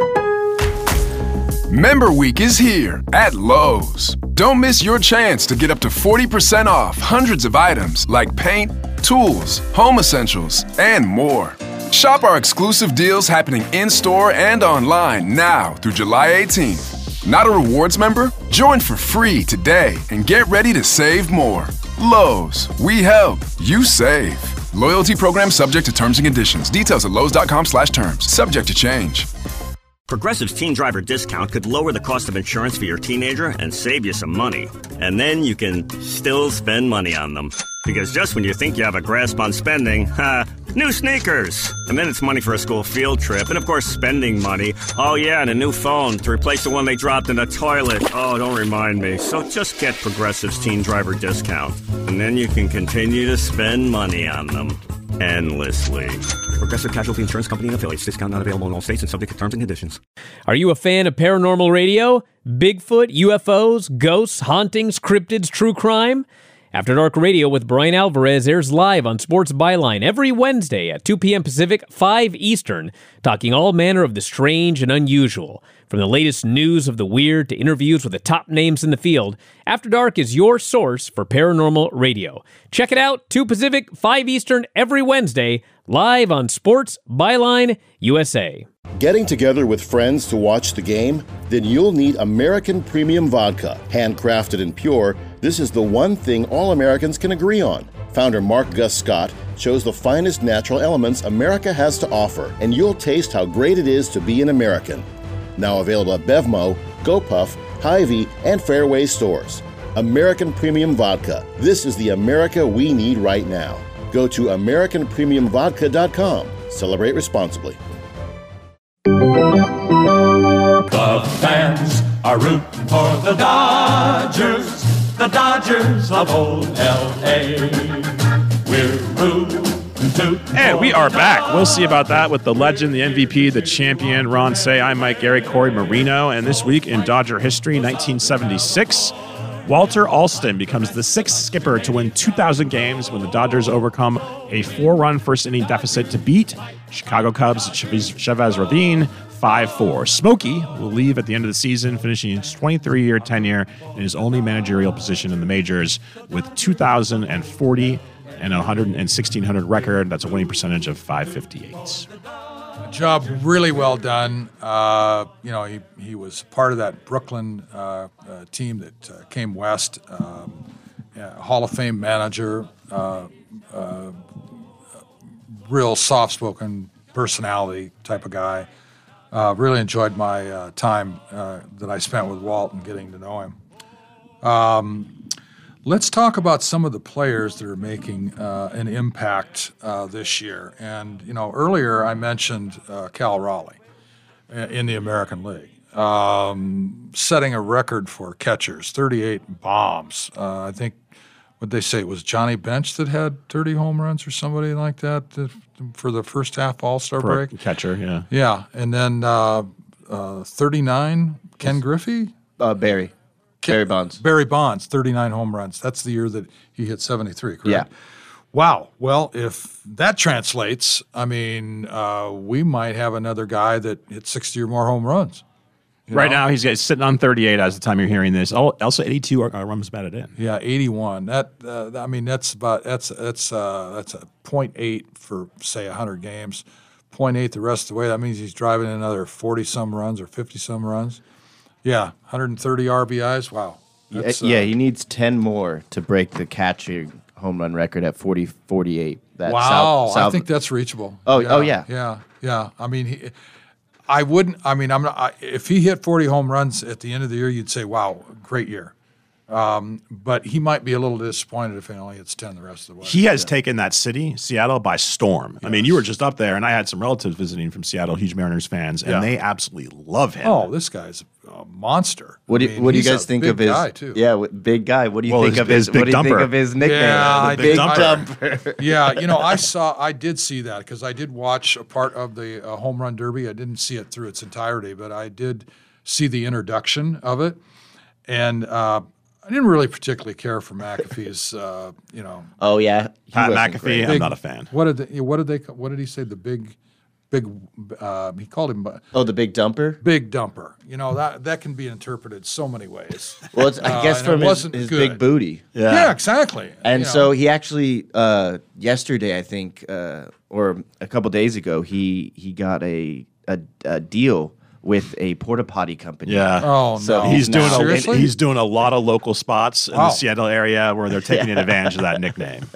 Member Week is here at Lowe's. Don't miss your chance to get up to forty percent off hundreds of items like paint, tools, home essentials, and more. Shop our exclusive deals happening in-store and online now through July eighteenth. Not a rewards member? Join for free today and get ready to save more. Lowe's, we help, you save. Loyalty program subject to terms and conditions. Details at lowes dot com slash terms. Subject to change. Progressive's Teen Driver discount could lower the cost of insurance for your teenager and save you some money. And then you can still spend money on them. Because just when you think you have a grasp on spending, ha, new sneakers. And then it's money for a school field trip. And of course, spending money. Oh yeah, and a new phone to replace the one they dropped in the toilet. Oh, don't remind me. So just get Progressive's Teen Driver discount. And then you can continue to spend money on them. Endlessly. Progressive Casualty Insurance Company and affiliates. Discount not available in all states and subject to terms and conditions. Are you a fan of paranormal radio? Bigfoot, U F Os, ghosts, hauntings, cryptids, true crime? After Dark Radio with Brian Alvarez airs live on Sports Byline every Wednesday at two p.m. Pacific, five Eastern, talking all manner of the strange and unusual. From the latest news of the weird to interviews with the top names in the field, After Dark is your source for paranormal radio. Check it out, two Pacific, five Eastern, every Wednesday, live on Sports Byline U S A. Getting together with friends to watch the game? Then you'll need American Premium Vodka. Handcrafted and pure, this is the one thing all Americans can agree on. Founder Mark Gus Scott chose the finest natural elements America has to offer, and you'll taste how great it is to be an American. Now available at Bevmo, GoPuff, Hy-Vee, and Fairway stores. American Premium Vodka. This is the America we need right now. Go to American Premium Vodka dot com. Celebrate responsibly. The fans are rooting for the Dodgers, the Dodgers of old L A. We're rooting to. And we are back. We'll see about that with the legend, the M V P, the champion, Ron Cey. I'm Mike Gary, Corey Marino. And this week in Dodger history, nineteen seventy-six, Walter Alston becomes the sixth skipper to win two thousand games when the Dodgers overcome a four-run first-inning deficit to beat Chicago Cubs Chavez Ravine five four. Smokey will leave at the end of the season, finishing his twenty-three-year tenure in his only managerial position in the majors with two thousand forty and a one hundred and sixteen hundred record. That's a winning percentage of five fifty-eight. Job really well done. Uh, you know, he, he was part of that Brooklyn uh, uh, team that uh, came west. Um, yeah, Hall of Fame manager, uh, uh, real soft-spoken personality type of guy. Uh, really enjoyed my uh, time uh, that I spent with Walt and getting to know him. Um, Let's talk about some of the players that are making uh, an impact uh, this year. And, you know, earlier I mentioned uh, Cal Raleigh in the American League, um, setting a record for catchers, thirty-eight bombs. Uh, I think, what they say, it was Johnny Bench that had thirty home runs or somebody like that to, for the first half All-Star For a break. catcher, yeah. Yeah, and then uh, uh, thirty-nine, Ken Griffey? Uh, Barry. Barry Bonds. Barry Bonds, thirty-nine home runs. That's the year that he hit seventy-three, correct? Yeah. Wow. Well, if that translates, I mean, uh, we might have another guy that hit sixty or more home runs. You Right know? now, he's he's sitting on thirty-eight as the time you're hearing this. Oh, also eighty-two uh, runs batted in. Yeah, eighty-one. That uh, I mean, that's about that's that's uh, that's a point eight for say one hundred games. point eight the rest of the way. That means he's driving in another forty some runs or fifty some runs. Yeah, one hundred thirty R B Is. Wow. That's, yeah, uh, he needs ten more to break the catching home run record at forty forty-eight. That wow, Sal- Sal- I think that's reachable. Oh, oh yeah, yeah, yeah. I mean, he, I wouldn't. I mean, I'm not. I, if he hit forty home runs at the end of the year, you'd say, "Wow, great year." Um, but he might be a little disappointed if he only hits ten the rest of the way. He has taken that city, Seattle, by storm. Yes. I mean, you were just up there, and I had some relatives visiting from Seattle, huge Mariners fans, and Yeah. they absolutely love him. Oh, this guy's a monster. What do I you, mean, what do you he's guys a think big of his? guy, too. Yeah, what, big guy. What do you Well, think his- of his? his big what do you think dumper. of his nickname? Yeah, the I big did- dumper. yeah, you know, I saw, I did see that because I did watch a part of the uh, home run derby. I didn't see it through its entirety, but I did see the introduction of it, and uh, I didn't really particularly care for McAfee's. Uh, you know, Oh yeah, he Pat wasn't McAfee, great. I'm big- not a fan. What did they, what did they what did he say? The big, big. Uh, he called him. uh, Oh, the big dumper. Big dumper. You know, that that can be interpreted so many ways. Well, it's, I Uh, guess and it from his, wasn't his good. big booty. Yeah, exactly. And You know. so he actually uh, yesterday, I think, uh, or a couple days ago, he he got a a, a deal with a porta potty company. Yeah. Oh, so no. He's doing, a, Seriously? he's doing a lot of local spots in Wow. the Seattle area where they're taking advantage of that nickname.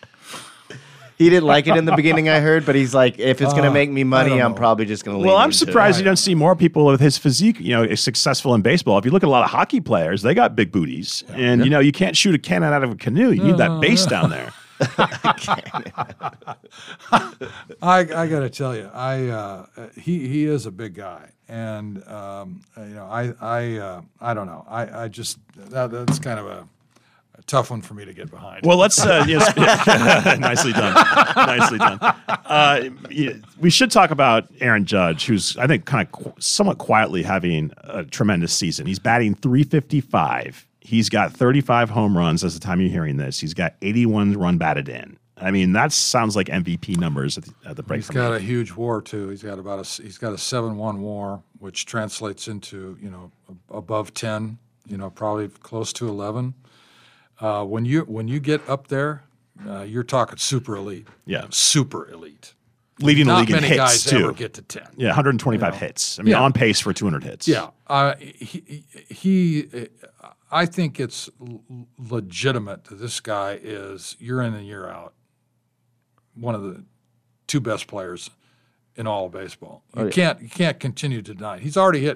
He didn't like it in the beginning, I heard, but he's like, if it's going to Uh, make me I money, don't I'm know. probably just going to leave. Well, I'm surprised you don't see more people with his physique, you know, successful in baseball. If you look at a lot of hockey players, they got big booties. And, you know, you can't shoot a cannon out of a canoe. You need that base down there. I, I got to tell you, I uh, he he is a big guy, and um, you know, I I uh, I don't know, I I just that, that's kind of a, a tough one for me to get behind. Well, let's uh, yes, nicely done, nicely done. Uh, yeah, we should talk about Aaron Judge, who's I think kind of qu- somewhat quietly having a tremendous season. He's batting three fifty-five. He's got thirty-five home runs as the time you're hearing this. He's got eighty-one run batted in. I mean, that sounds like M V P numbers at the, at the break. He's for got me. a huge WAR too. He's got about a he's got a seven one WAR, which translates into you know above ten. You know, probably close to eleven. Uh, when you when you get up there, uh, you're talking super elite. Yeah. super elite. Leading the Not league in many hits guys too. ever get to ten. Yeah, one hundred twenty-five You know? hits. I mean, Yeah. on pace for two hundred hits. Yeah, uh, he, he, I think it's l- legitimate that this guy is year in and year out one of the two best players in all of baseball. You Oh, yeah. can't you can't continue to deny it. He's already hit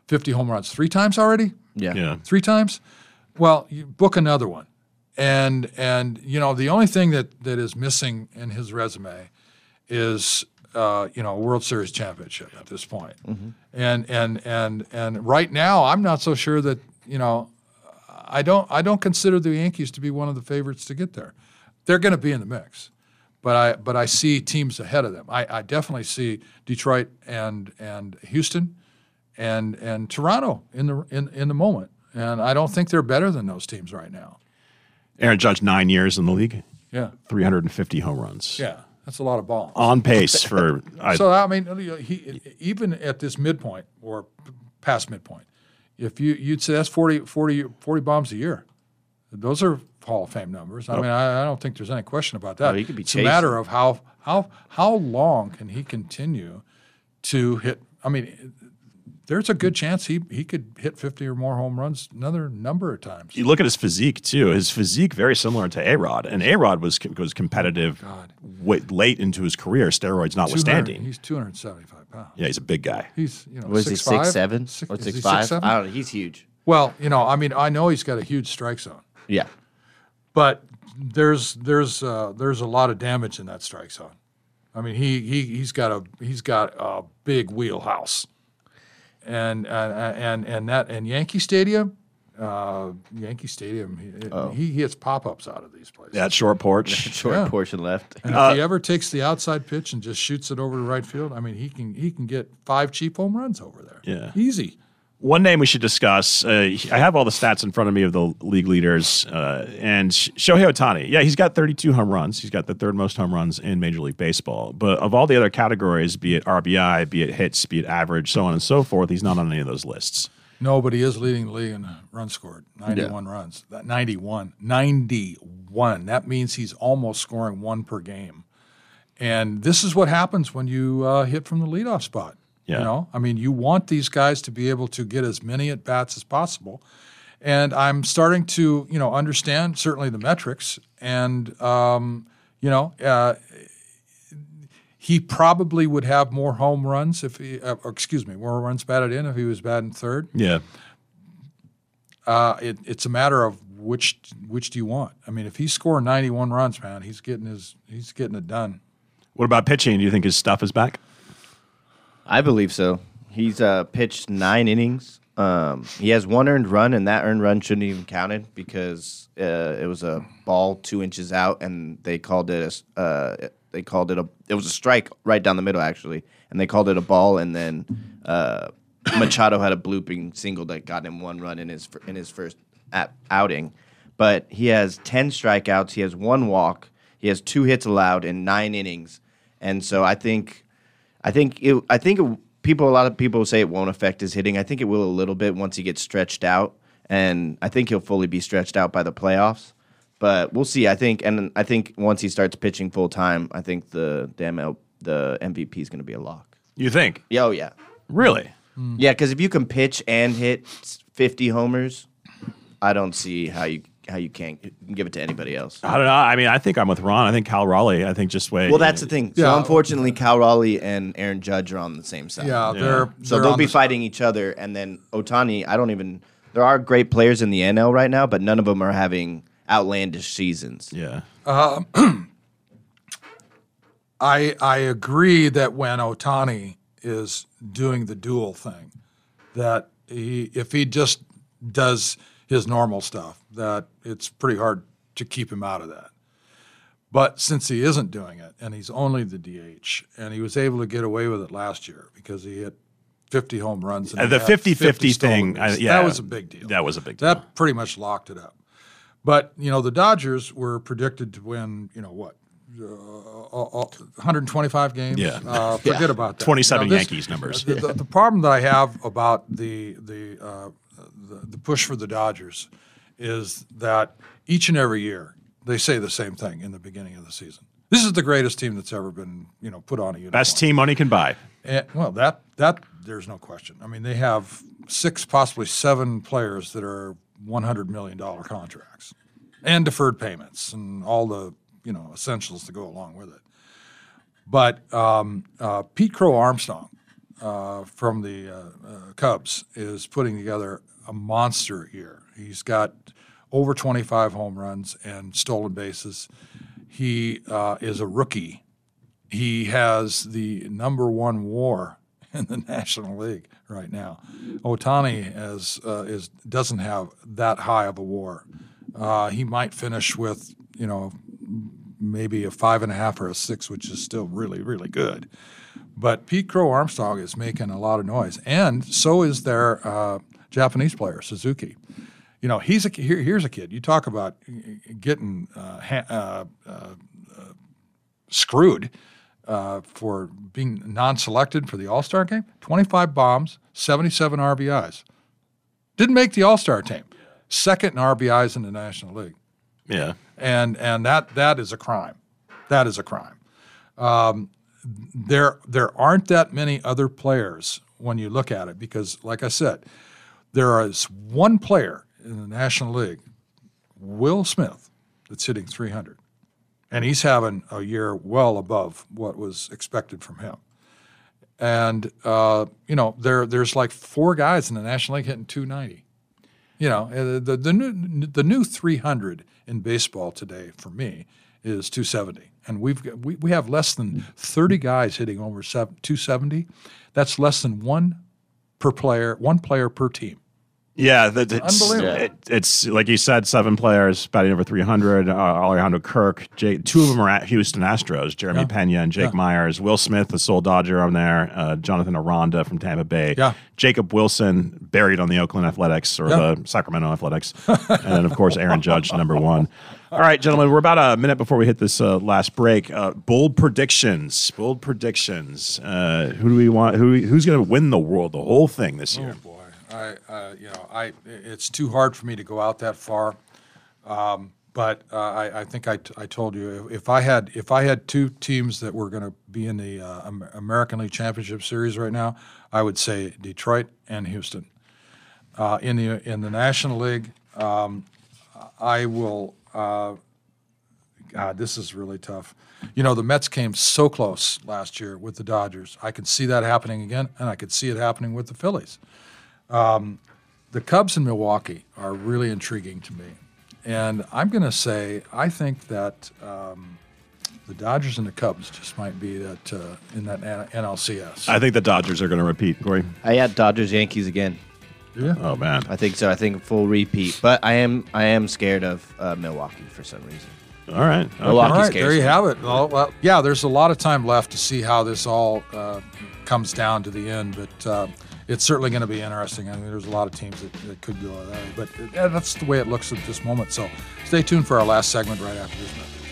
fifty home runs three times already. Yeah. Yeah. Three times. Well, you book another one, and and you know the only thing that that is missing in his resume is uh, you know a World Series championship at this point. Mhm. And and and and right now, I'm not so sure that you know. I don't. I don't consider the Yankees to be one of the favorites to get there. They're going to be in the mix, but I. But I see teams ahead of them. I, I definitely see Detroit and and Houston, and and Toronto in the in, in the moment. And I don't think they're better than those teams right now. Aaron Judge, nine years in the league. Yeah. three hundred fifty home runs. Yeah, that's a lot of balls. On pace for. I, so I mean, he even at this midpoint or past midpoint. If you, you'd say that's forty, forty, forty bombs a year. Those are Hall of Fame numbers. I Oh. mean, I, I don't think there's any question about that. No, he could be it's chasing. a matter of how how how long can he continue to hit. I mean, there's a good chance he he could hit fifty or more home runs another number of times. You look at his physique too. His physique very similar to A-Rod, and A-Rod was was competitive way, late into his career, steroids notwithstanding. He's two hundred seventy-five pounds. Yeah, he's a big guy. He's you know Was he six five, six seven six, or is he six five? seven? I don't know. He's huge. Well, you know, I mean, I know he's got a huge strike zone. Yeah. But there's there's uh, there's a lot of damage in that strike zone. I mean, he he he's got a he's got a big wheelhouse, and uh, and and that and Yankee Stadium, uh, Yankee Stadium, he, Oh. he hits pop ups out of these places. That short porch. Short Yeah. portion left. And if he ever takes the outside pitch and just shoots it over to right field, I mean, he can he can get five cheap home runs over there. Yeah. Easy. One name we should discuss. Uh, I have all the stats in front of me of the league leaders, uh, and Shohei Ohtani. Yeah, he's got thirty-two home runs. He's got the third most home runs in Major League Baseball. But of all the other categories, be it R B I, be it hits, be it average, so on and so forth, he's not on any of those lists. No, but he is leading the league in runs scored, ninety-one runs. That ninety-one, ninety-one. That means he's almost scoring one per game. And this is what happens when you uh, hit from the leadoff spot. Yeah. You know, I mean, you want these guys to be able to get as many at bats as possible. And I'm starting to, you know, understand certainly the metrics. And, um, you know, uh, he probably would have more home runs if he, uh, or excuse me, more runs batted in if he was batting third. Yeah. Uh, it, it's a matter of which which do you want. I mean, if he's scoring ninety-one runs, man, he's getting his he's getting it done. What about pitching? Do you think his stuff is back? I believe so. He's uh, pitched nine innings. Um, he has one earned run, and that earned run shouldn't even counted because uh, it was a ball two inches out, and they called it a uh, they called it a it was a strike right down the middle actually, and they called it a ball, and then uh, Machado had a blooping single that got him one run in his in his first at outing, but he has ten strikeouts, he has one walk, he has two hits allowed in nine innings, and so I think. I think it, I think it, people. A lot of people say it won't affect his hitting. I think it will a little bit once he gets stretched out, and I think he'll fully be stretched out by the playoffs. But we'll see. I think, and I think once he starts pitching full time, I think the the, M L, the M V P is going to be a lock. You think? Yeah, oh yeah, really? Mm. Yeah, because if you can pitch and hit fifty homers, I don't see how you how you can't give it to anybody else. I don't know. I mean, I think I'm with Ron. I think Cal Raleigh. I think just way. Well, that's the thing. So Yeah. unfortunately, Cal Raleigh and Aaron Judge are on the same side. Yeah, Yeah. they're So they're they'll on be the- fighting each other, and then Ohtani. I don't even. There are great players in the N L right now, but none of them are having outlandish seasons. Yeah. Uh, I I agree that when Ohtani is doing the dual thing, that he if he just does his normal stuff, that it's pretty hard to keep him out of that. But since he isn't doing it, and he's only the D H, and he was able to get away with it last year because he hit fifty home runs. And Uh, he the had fifty-fifty stolen thing, I- bases. yeah. That was a big deal. That was a big deal. That pretty much locked it up. But, you know, the Dodgers were predicted to win, you know, what, uh, one hundred twenty-five games? Yeah. Uh, forget Yeah. about that. twenty-seven You know, this- Yankees numbers. The, the, the problem that I have about the, the, uh, the, the push for the Dodgers is that each and every year they say the same thing in the beginning of the season. This is the greatest team that's ever been, you know, put on a uniform. Best team money can buy. And, well, that that there's no question. I mean, they have six, possibly seven players that are one hundred million dollars contracts and deferred payments and all the, you know, essentials to go along with it. But um, uh, Pete Crow Armstrong, uh, from the uh, uh, Cubs is putting together a monster year. He's got over twenty-five home runs and stolen bases. He uh, is a rookie. He has the number one WAR in the National League right now. Ohtani is, uh, is doesn't have that high of a WAR. Uh, he might finish with, you know, maybe a five and a half or a six, which is still really, really good. But Pete Crow Armstrong is making a lot of noise, and so is their uh, Japanese player Suzuki. You know, he's a here, here's a kid. You talk about getting uh, ha, uh, uh, uh, screwed uh, for being non-selected for the All-Star game. twenty-five bombs, seventy-seven R B Is. Didn't make the All-Star team. Second in R B Is in the National League. Yeah, and and that that is a crime. That is a crime. Um, there there aren't that many other players when you look at it because, like I said, there is one player in the National League, Will Smith, that's hitting three hundred. And he's having a year well above what was expected from him. And, uh, you know, there there's like four guys in the National League hitting two ninety. You know, the, the, new, the new three hundred in baseball today, for me, is two seventy. And we've got, we, we have less than thirty guys hitting over two seventy. That's less than one per player, one player per team. Yeah, that, it's, Unbelievable. It, it's like you said, seven players batting over three hundred. Uh, Alejandro Kirk, Jake, two of them are at Houston Astros, Jeremy Yeah. Pena and Jake Yeah. Myers. Will Smith, the sole Dodger on there. Uh, Jonathan Aranda from Tampa Bay. Yeah. Jacob Wilson, buried on the Oakland Athletics or Yeah. the Sacramento Athletics. And then, of course, Aaron Judge, number one. All right, gentlemen, we're about a minute before we hit this uh, last break. Uh, bold predictions. Bold predictions. Uh, who do we want? Who Who's going to win the world, the whole thing this year? Oh, boy. I, uh, you know, I it's too hard for me to go out that far, um, but uh, I, I think I, t- I told you if I had if I had two teams that were going to be in the uh, Am- American League Championship Series right now, I would say Detroit and Houston. Uh, in the in the National League, um, I will. Uh, God, this is really tough. You know, the Mets came so close last year with the Dodgers. I could see that happening again, and I could see it happening with the Phillies. Um, the Cubs in Milwaukee are really intriguing to me. And I'm going to say I think that um, the Dodgers and the Cubs just might be that uh, in that N L C S. I think the Dodgers are going to repeat, Corey. I had Dodgers Yankees again. Yeah. Oh man. I think so. I think full repeat. But I am I am scared of uh, Milwaukee for some reason. All right. Milwaukee All right, scares there you me. have it. Well, well, yeah, there's a lot of time left to see how this all uh, comes down to the end, but uh, it's certainly going to be interesting. I mean, there's a lot of teams that, that could go that way, but uh, that's the way it looks at this moment. So stay tuned for our last segment right after this message.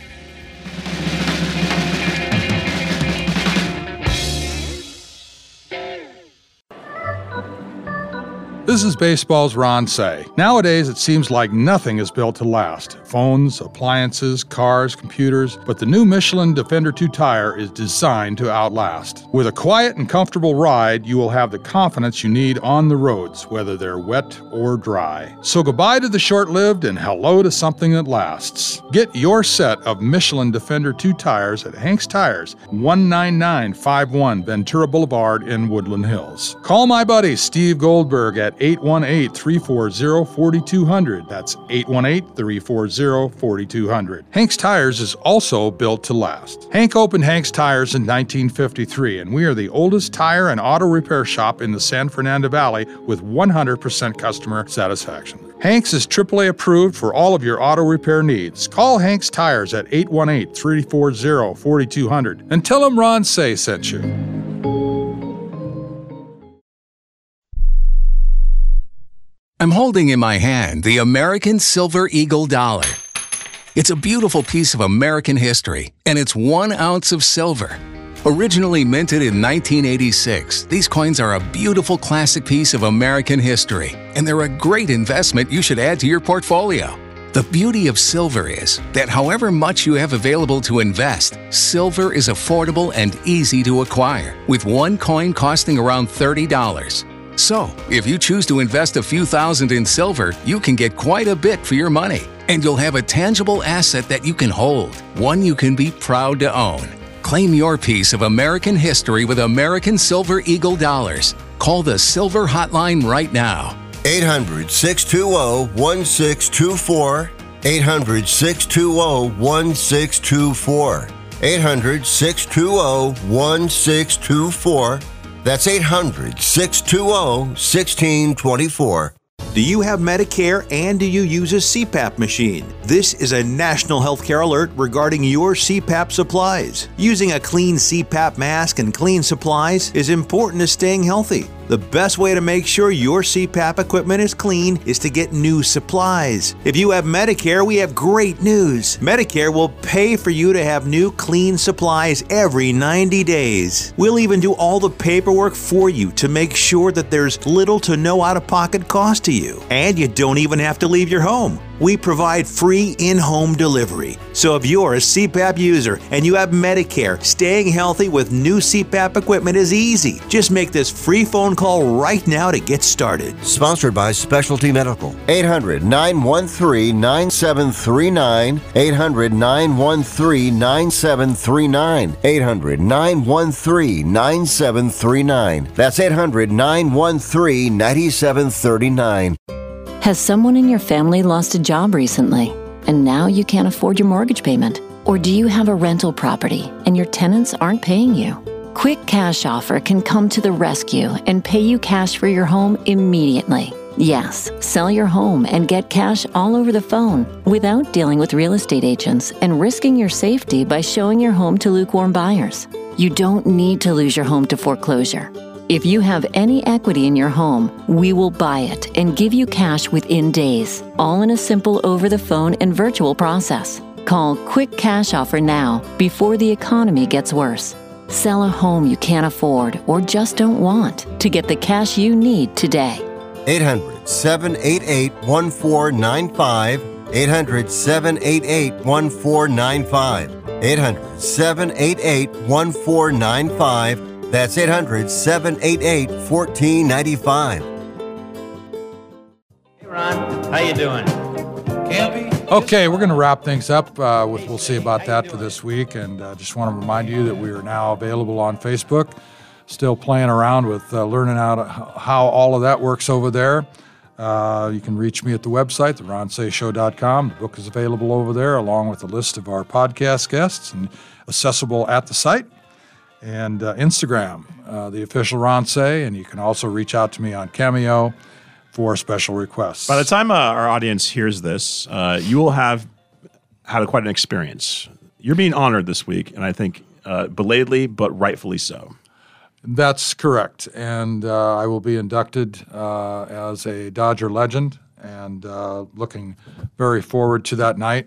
This is baseball's Ron Say. Nowadays, it seems like nothing is built to last. Phones, appliances, cars, computers, but the new Michelin Defender two tire is designed to outlast. With a quiet and comfortable ride, you will have the confidence you need on the roads, whether they're wet or dry. So goodbye to the short-lived and hello to something that lasts. Get your set of Michelin Defender two tires at Hank's Tires, one nine nine five one Ventura Boulevard in Woodland Hills. Call my buddy Steve Goldberg at eight one eight, three four zero, four two zero zero. That's eight one eight, three four zero, four two zero zero. Hank's Tires is also built to last. Hank opened Hank's Tires in nineteen fifty-three, and we are the oldest tire and auto repair shop in the San Fernando Valley with one hundred percent customer satisfaction. Hank's is triple A approved for all of your auto repair needs. Call Hank's Tires at eight one eight, three four zero, four two zero zero and tell them Ron Say sent you. I'm holding in my hand the American Silver Eagle Dollar. It's a beautiful piece of American history, and it's one ounce of silver. Originally minted in nineteen eighty-six, these coins are a beautiful classic piece of American history, and they're a great investment you should add to your portfolio. The beauty of silver is that however much you have available to invest, silver is affordable and easy to acquire, with one coin costing around thirty dollars. So, if you choose to invest a few thousand in silver, you can get quite a bit for your money, and you'll have a tangible asset that you can hold, one you can be proud to own. Claim your piece of American history with American Silver Eagle dollars. Call the Silver Hotline right now. eight hundred, six two zero, one six two four. eight hundred, six two zero, one six two four. eight hundred, six two zero, one six two four. That's eight hundred, six two zero, one six two four. Do you have Medicare and do you use a C PAP machine? This is a national healthcare alert regarding your C PAP supplies. Using a clean C PAP mask and clean supplies is important to staying healthy. The best way to make sure your C PAP equipment is clean is to get new supplies. If you have Medicare, we have great news. Medicare will pay for you to have new clean supplies every ninety days. We'll even do all the paperwork for you to make sure that there's little to no out-of-pocket cost to you. And you don't even have to leave your home. We provide free in-home delivery. So if you're a C PAP user and you have Medicare, staying healthy with new C PAP equipment is easy. Just make this free phone call right now to get started. Sponsored by Specialty Medical. eight hundred, nine one three, nine seven three nine. eight hundred, nine one three, nine seven three nine. eight hundred, nine one three, nine seven three nine. That's eight hundred, nine one three, nine seven three nine. Has someone in your family lost a job recently, and now you can't afford your mortgage payment? Or do you have a rental property and your tenants aren't paying you? Quick Cash Offer can come to the rescue and pay you cash for your home immediately. Yes, sell your home and get cash all over the phone without dealing with real estate agents and risking your safety by showing your home to lukewarm buyers. You don't need to lose your home to foreclosure. If you have any equity in your home, we will buy it and give you cash within days, all in a simple over-the-phone and virtual process. Call Quick Cash Offer now before the economy gets worse. Sell a home you can't afford or just don't want to get the cash you need today. eight hundred, seven eight eight, one four nine five. eight hundred, seven eight eight, one four nine five. eight hundred, seven eight eight, one four nine five. That's eight hundred, seven eight eight, one four nine five. Hey, Ron. How you doing? Campy? Okay, we're going to wrap things up uh, with We'll See About That for this week. And uh, just want to remind you that we are now available on Facebook. Still playing around with uh, learning how, to, how all of that works over there. Uh, you can reach me at the website, the ron say show dot com. The book is available over there, along with a list of our podcast guests and accessible at the site. And uh, Instagram, uh, the official Ron Say, and you can also reach out to me on Cameo for special requests. By the time uh, our audience hears this, uh, you will have had quite an experience. You're being honored this week, and I think uh, belatedly, but rightfully so. That's correct. And uh, I will be inducted uh, as a Dodger legend, and uh, looking very forward to that night.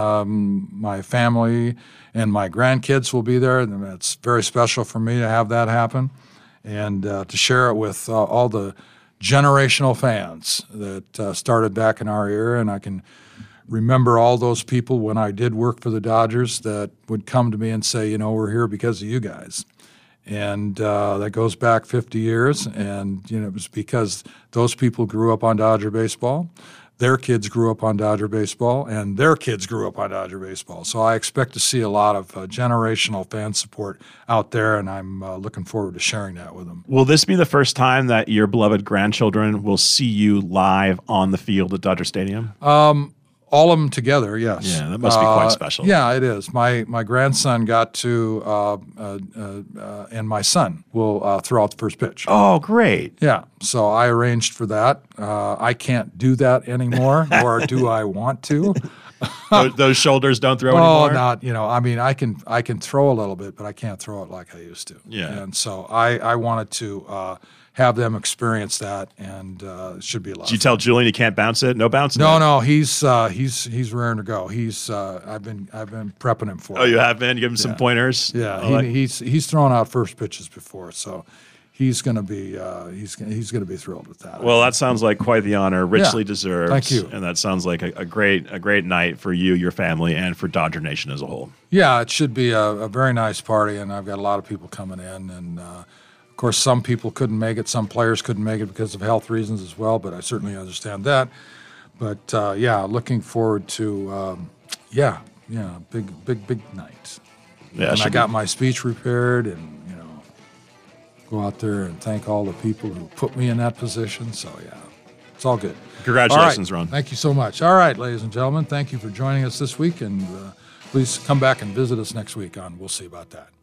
Um, my family and my grandkids will be there, and it's very special for me to have that happen and uh, to share it with uh, all the generational fans that uh, started back in our era. And I can remember all those people when I did work for the Dodgers that would come to me and say, you know, we're here because of you guys. And uh, that goes back fifty years, and you know it was because those people grew up on Dodger baseball, their kids grew up on Dodger baseball, and their kids grew up on Dodger baseball. So I expect to see a lot of uh, generational fan support out there, and I'm uh, looking forward to sharing that with them. Will this be the first time that your beloved grandchildren will see you live on the field at Dodger Stadium? Um, All of them together, yes. Yeah, that must be quite Uh, special. Yeah, it is. My my grandson got to, uh, uh, uh, and my son will uh, throw out the first pitch. Oh, great. Yeah, so I arranged for that. Uh, I can't do that anymore, nor do I want to. those, those shoulders don't throw oh, anymore? not, you know, I mean, I can I can throw a little bit, but I can't throw it like I used to. Yeah. And so I, I wanted to uh, have them experience that, and uh, it should be a lot. Did you tell Julian you can't bounce it? No bouncing No, it? no, he's uh, he's he's raring to go. He's uh, I've been I've been prepping him for. Oh, it. you have been? You give him some Yeah. pointers? Yeah, I he, like- he's he's thrown out first pitches before, so he's going to be uh, he's gonna, he's going to be thrilled with that. Well, that sounds like quite the honor, richly Yeah. deserved. Thank you. And that sounds like a, a great a great night for you, your family, and for Dodger Nation as a whole. Yeah, it should be a, a very nice party, and I've got a lot of people coming in. And uh, of course, some people couldn't make it, some players couldn't make it because of health reasons as well. But I certainly understand that. But uh, yeah, looking forward to um, yeah, yeah, big, big, big night. Yeah, and I should got be. my speech prepared, and you know, go out there and thank all the people who put me in that position. So yeah, it's all good. Congratulations, all right. Ron. Thank you so much. All right, ladies and gentlemen, thank you for joining us this week, and uh, please come back and visit us next week on We'll See About That.